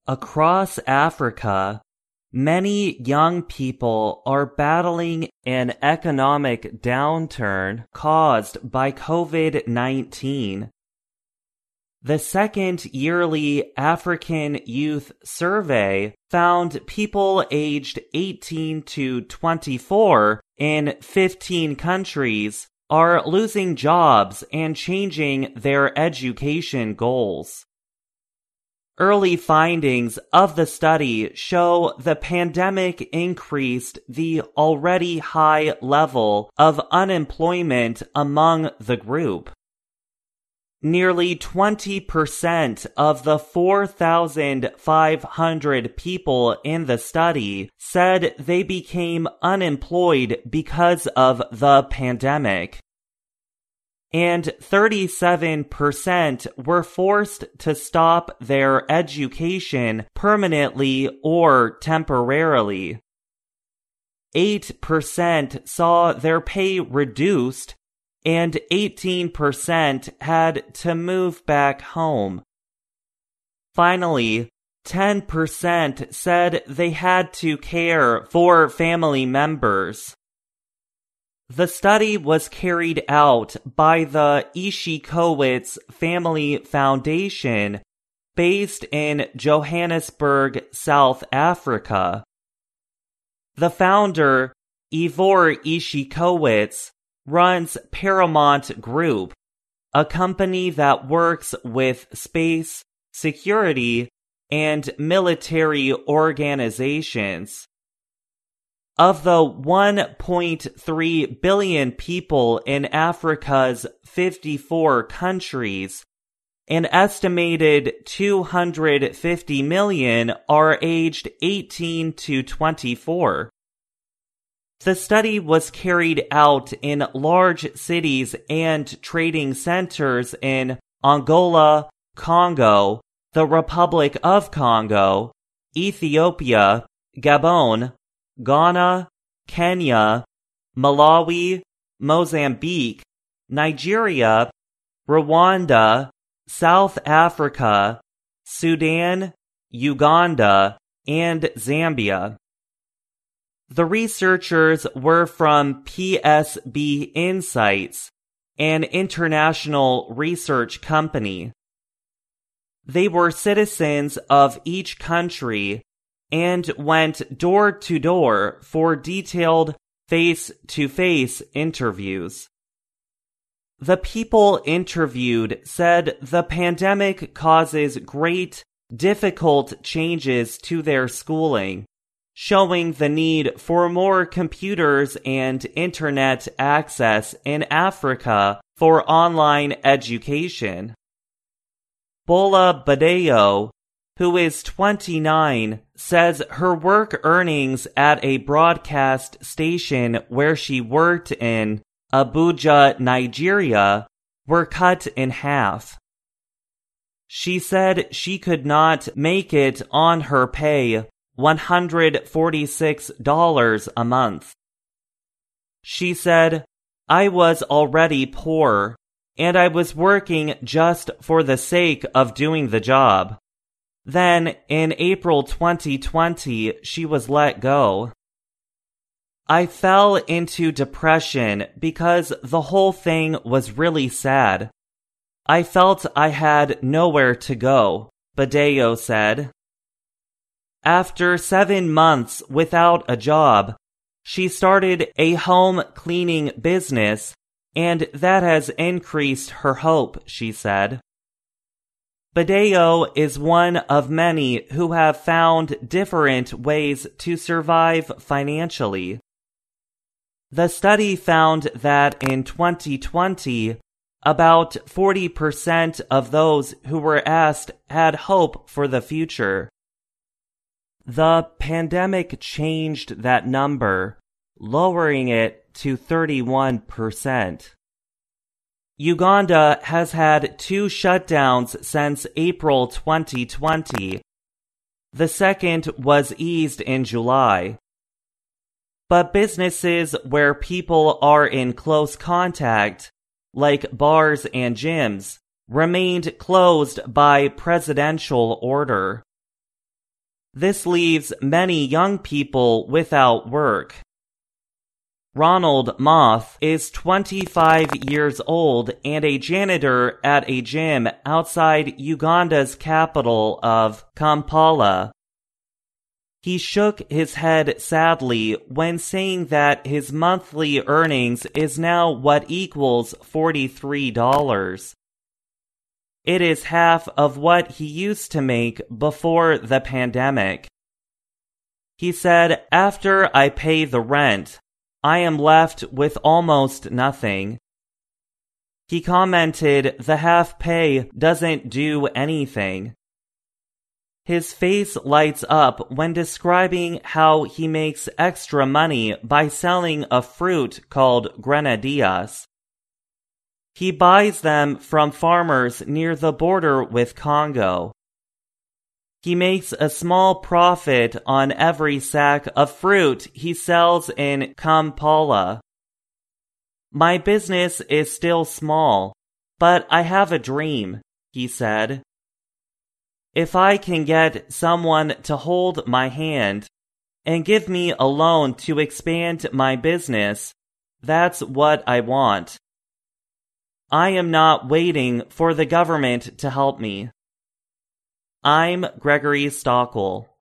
Across Africa, many young people are battling an economic downturn caused by COVID-19. The second yearly African Youth Survey found people aged 18 to 24 in 15 countries are losing jobs and changing their education goals. Early findings of the study show the pandemic increased the already high level of unemployment among the group. Nearly 20% of the 4,500 people in the study said they became unemployed because of the pandemic. And 37% were forced to stop their education permanently or temporarily. 8% saw their pay reduced, and 18% had to move back home. Finally, 10% said they had to care for family members. The study was carried out by the Ishikowitz Family Foundation, based in Johannesburg, South Africa. The founder, Ivor Ishikowitz, runs Paramount Group, a company that works with space, security, and military organizations. Of the 1.3 billion people in Africa's 54 countries, an estimated 250 million are aged 18 to 24. The study was carried out in large cities and trading centers in Angola, Congo, the Republic of Congo, Ethiopia, Gabon, Ghana, Kenya, Malawi, Mozambique, Nigeria, Rwanda, South Africa, Sudan, Uganda, and Zambia. The researchers were from PSB Insights, an international research company. They were citizens of each country and went door to door for detailed face-to-face interviews. The people interviewed said the pandemic causes great, difficult changes to their schooling, showing the need for more computers and internet access in Africa for online education. Bola Badeyo, who is 29, says her work earnings at a broadcast station where she worked in Abuja, Nigeria, were cut in half. She said she could not make it on her pay $146 a month. She said, "I was already poor, and I was working just for the sake of doing the job." Then, in April 2020, she was let go. "I fell into depression because the whole thing was really sad. I felt I had nowhere to go," Badeyo said. After 7 months without a job, she started a home cleaning business, and that has increased her hope, she said. Badeyo is one of many who have found different ways to survive financially. The study found that in 2020, about 40% of those who were asked had hope for the future. The pandemic changed that number, lowering it to 31%. Uganda has had 2 shutdowns since April 2020. The second was eased in July. But businesses where people are in close contact, like bars and gyms, remained closed by presidential order. This leaves many young people without work. Ronald Moth is 25 years old and a janitor at a gym outside Uganda's capital of Kampala. He shook his head sadly when saying that his monthly earnings is now what equals $43. It is half of what he used to make before the pandemic. He said, "After I pay the rent, I am left with almost nothing." He commented the half pay doesn't do anything. His face lights up when describing how he makes extra money by selling a fruit called grenadillas. He buys them from farmers near the border with Congo. He makes a small profit on every sack of fruit he sells in Kampala. "My business is still small, but I have a dream," he said. "If I can get someone to hold my hand and give me a loan to expand my business, that's what I want. I am not waiting for the government to help me." I'm Gregory Stockel.